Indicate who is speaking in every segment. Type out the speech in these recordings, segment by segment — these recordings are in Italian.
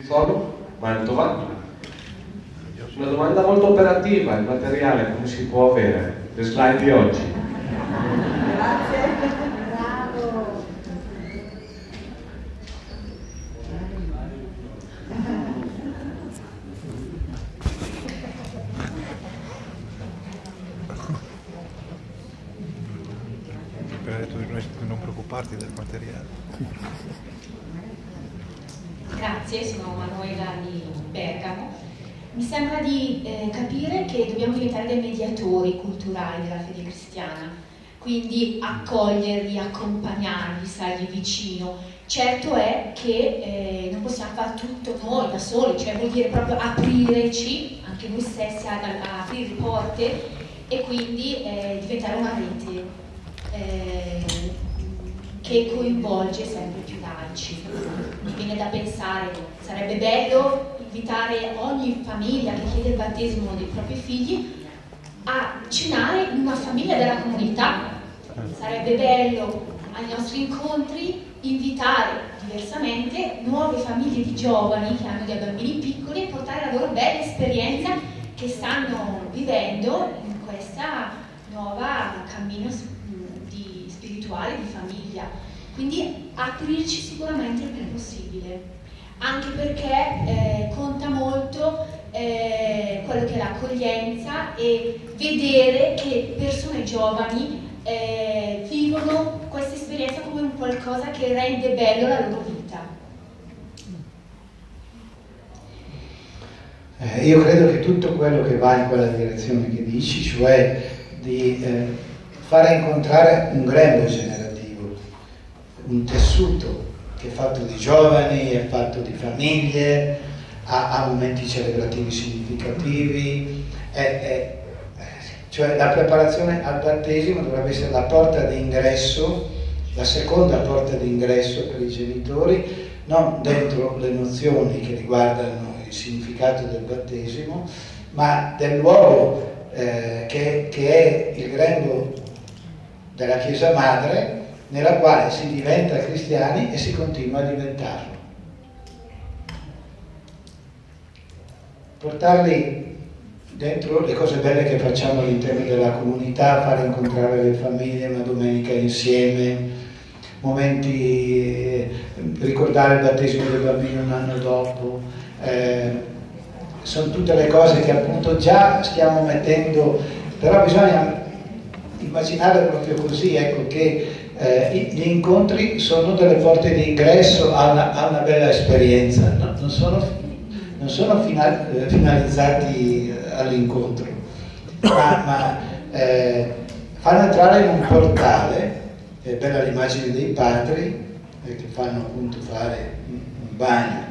Speaker 1: Sono Mantova. Una domanda molto operativa: il materiale come si può avere? Le slide di oggi.
Speaker 2: Grazie, bravo.
Speaker 3: Per tu non preoccuparti del materiale.
Speaker 4: Grazie, sono Manuela di Bergamo. Mi sembra di capire che dobbiamo diventare dei mediatori culturali della fede cristiana, quindi accoglierli, accompagnarli, stargli vicino. Certo è che non possiamo fare tutto noi da soli, cioè vuol dire proprio aprirci, anche noi stessi, a aprire porte e quindi diventare una rete che coinvolge sempre più laici. Mi viene da pensare, sarebbe bello invitare ogni famiglia che chiede il battesimo dei propri figli a cenare in una famiglia della comunità. Sarebbe bello ai nostri incontri invitare diversamente nuove famiglie di giovani che hanno dei bambini piccoli e portare la loro bella esperienza che stanno vivendo in questa nuova cammino spirituale di famiglia. Quindi aprirci sicuramente il più possibile, anche perché conta molto quello che è l'accoglienza e vedere che persone giovani vivono questa esperienza come un qualcosa che rende bello la loro vita.
Speaker 5: Io credo che tutto quello che va in quella direzione che dici, cioè di fare incontrare un grembo generativo, un tessuto che è fatto di giovani, è fatto di famiglie, ha momenti celebrativi significativi, cioè la preparazione al battesimo dovrebbe essere la porta d'ingresso, la seconda porta d'ingresso per i genitori, non dentro le nozioni che riguardano il significato del battesimo, ma del luogo che è il grembo della Chiesa Madre, nella quale si diventa cristiani e si continua a diventarlo. Portarli dentro le cose belle che facciamo all'interno della comunità, fare incontrare le famiglie una domenica insieme, momenti, ricordare il battesimo del bambino un anno dopo, sono tutte le cose che appunto già stiamo mettendo, però bisogna immaginare proprio così, ecco, che gli incontri sono delle porte di ingresso a una bella esperienza, no? non sono finalizzati all'incontro, ma fanno entrare in un portale. È bella l'immagine dei padri che fanno appunto fare un bagno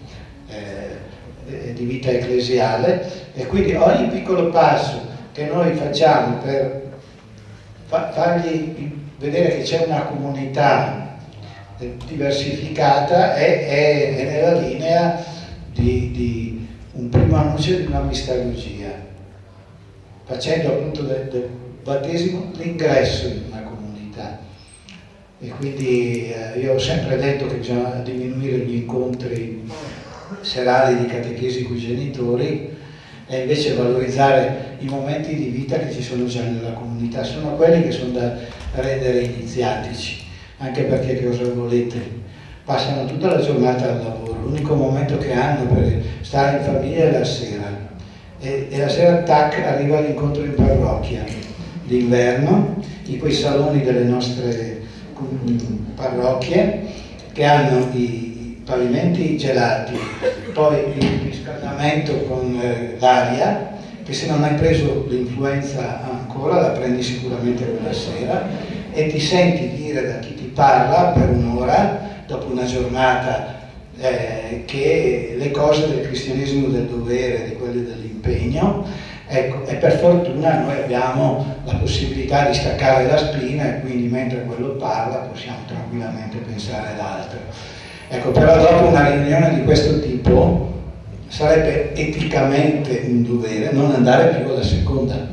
Speaker 5: di vita ecclesiale, e quindi ogni piccolo passo che noi facciamo per fargli vedere che c'è una comunità diversificata è nella linea di un primo annuncio di una mistalogia, facendo appunto del battesimo l'ingresso in una comunità. E quindi io ho sempre detto che bisogna diminuire gli incontri serali di catechesi con i genitori e invece valorizzare i momenti di vita che ci sono già nella comunità. Sono quelli che sono da rendere iniziatici, anche perché, che cosa volete, passano tutta la giornata al lavoro, l'unico momento che hanno per stare in famiglia è la sera, e la sera tac, arriva l'incontro in parrocchia d'inverno, in quei saloni delle nostre parrocchie che hanno i pavimenti gelati, poi il riscaldamento con l'aria, che se non hai preso l'influenza ancora la prendi sicuramente quella sera, e ti senti dire da chi ti parla per un'ora dopo una giornata che le cose del cristianesimo del dovere, di quelle dell'impegno, ecco, e per fortuna noi abbiamo la possibilità di staccare la spina, e quindi mentre quello parla possiamo tranquillamente pensare ad altro. Ecco, però dopo una riunione di questo tipo sarebbe eticamente un dovere non andare più alla seconda.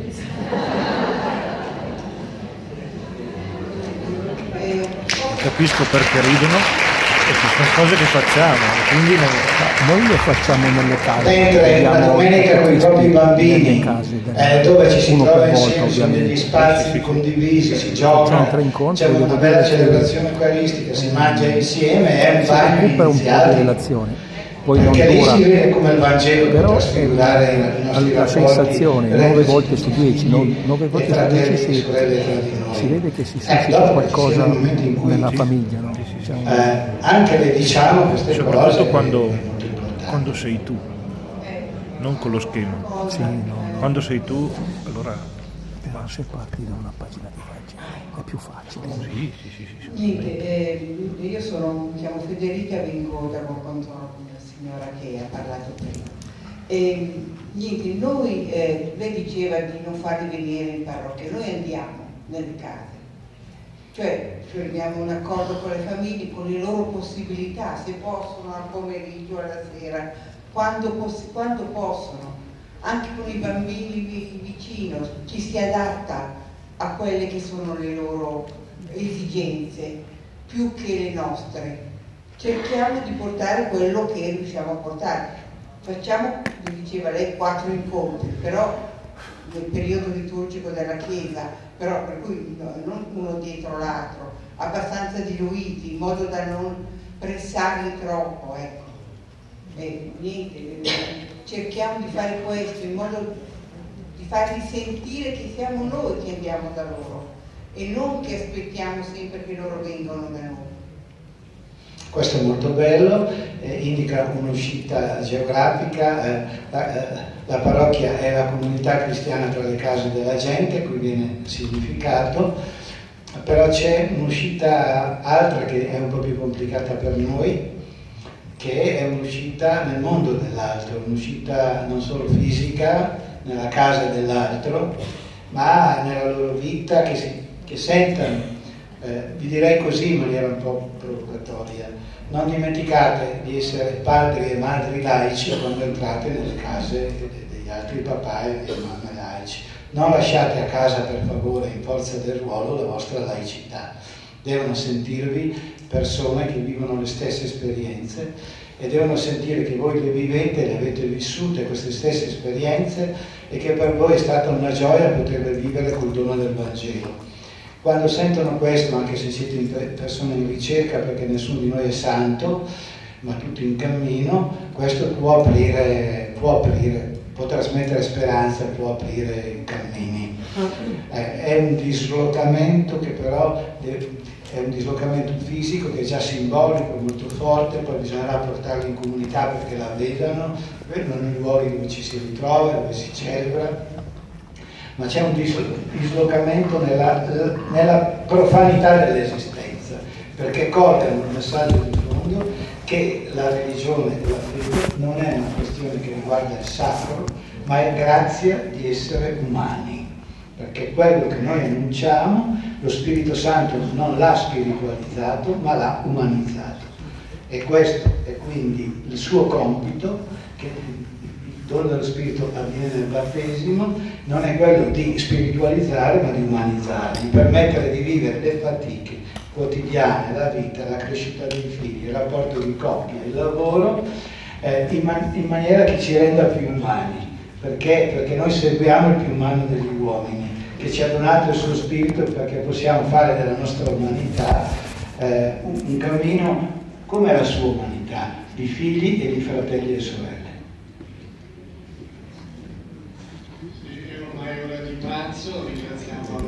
Speaker 3: Capisco perché ridono. Sono cose che facciamo, quindi
Speaker 6: Noi lo facciamo nelle case.
Speaker 5: Mentre la domenica con i propri bambini, dove ci si
Speaker 6: uno
Speaker 5: trova
Speaker 6: per volta,
Speaker 5: insieme, sono degli
Speaker 6: ovviamente.
Speaker 5: spazi condivisi, si gioca, c'è una bella celebrazione eucaristica, si mangia insieme, è un
Speaker 6: Si
Speaker 5: bagno
Speaker 6: recupera un po' di
Speaker 5: iniziale.
Speaker 6: relazione. Poi non
Speaker 5: Perché lì
Speaker 6: dura,
Speaker 5: si vede come il Vangelo può
Speaker 6: però
Speaker 5: trasfigurare i nostri
Speaker 6: la
Speaker 5: rapporti,
Speaker 6: sensazione 9 volte su 10, 9
Speaker 5: e
Speaker 6: volte su
Speaker 5: fratelli
Speaker 6: 10
Speaker 5: e sorelle tra di noi.
Speaker 6: si vede che si
Speaker 5: dopo
Speaker 6: suscita
Speaker 5: ci
Speaker 6: qualcosa
Speaker 5: sono momenti in cui
Speaker 6: nella famiglia, no? C'è
Speaker 5: anche le diciamo queste
Speaker 3: soprattutto
Speaker 5: cose
Speaker 3: quando sei tu, non con lo schema.
Speaker 6: Sì, no.
Speaker 3: Quando sei tu, allora
Speaker 6: Però se parti da una pagina di Vangelo è più facile.
Speaker 3: sì.
Speaker 2: Niente, io mi chiamo Federica, vengo da Borgonzolo, la signora che ha parlato prima. Niente, noi, lei diceva di non farli venire in parrocchia, noi andiamo nelle case, cioè abbiamo un accordo con le famiglie, con le loro possibilità, se possono al pomeriggio, alla sera, quando possono, anche con i bambini vicino, ci si adatta a quelle che sono le loro esigenze più che le nostre. Cerchiamo di portare quello che riusciamo a portare. Facciamo, mi diceva lei, 4 incontri, però nel periodo liturgico della Chiesa, però per cui non uno dietro l'altro, abbastanza diluiti, in modo da non pressarli troppo, ecco. Niente, cerchiamo di fare questo in modo di farli sentire che siamo noi che andiamo da loro e non che aspettiamo sempre che loro vengano da noi.
Speaker 5: Questo è molto bello, indica un'uscita geografica, la parrocchia è la comunità cristiana tra le case della gente, qui viene significato, però c'è un'uscita altra che è un po' più complicata per noi, che è un'uscita nel mondo dell'altro, un'uscita non solo fisica, nella casa dell'altro, ma nella loro vita, che sentano. Vi direi così in maniera un po' provocatoria: non dimenticate di essere padri e madri laici quando entrate nelle case degli altri papà e mamme laici. Non lasciate a casa, per favore, in forza del ruolo, la vostra laicità. Devono sentirvi persone che vivono le stesse esperienze e devono sentire che voi le vivete, le avete vissute queste stesse esperienze e che per voi è stata una gioia poterle vivere col dono del Vangelo. Quando sentono questo, anche se siete persone in ricerca, perché nessuno di noi è santo, ma tutti in cammino, questo può trasmettere speranza, può aprire cammini. È un dislocamento che però è un dislocamento fisico che è già simbolico, molto forte, poi bisognerà portarlo in comunità perché la vedano i luoghi dove ci si ritrova, dove si celebra. Ma c'è un dislocamento nella profanità dell'esistenza, perché colgano il messaggio di fondo che la religione e la fede non è una questione che riguarda il sacro, ma è grazia di essere umani, perché quello che noi annunciamo lo Spirito Santo non l'ha spiritualizzato, ma l'ha umanizzato. E questo è quindi il suo compito, che il dono dello Spirito avviene nel battesimo, non è quello di spiritualizzare ma di umanizzare, di permettere di vivere le fatiche quotidiane, la vita, la crescita dei figli, il rapporto di coppia, il lavoro, in maniera che ci renda più umani. Perché noi seguiamo il più umano degli uomini, che ci ha donato il suo Spirito perché possiamo fare della nostra umanità un cammino come la sua umanità, di figli e di fratelli e sorelle.
Speaker 7: Ormai è ora di pranzo, ringraziamo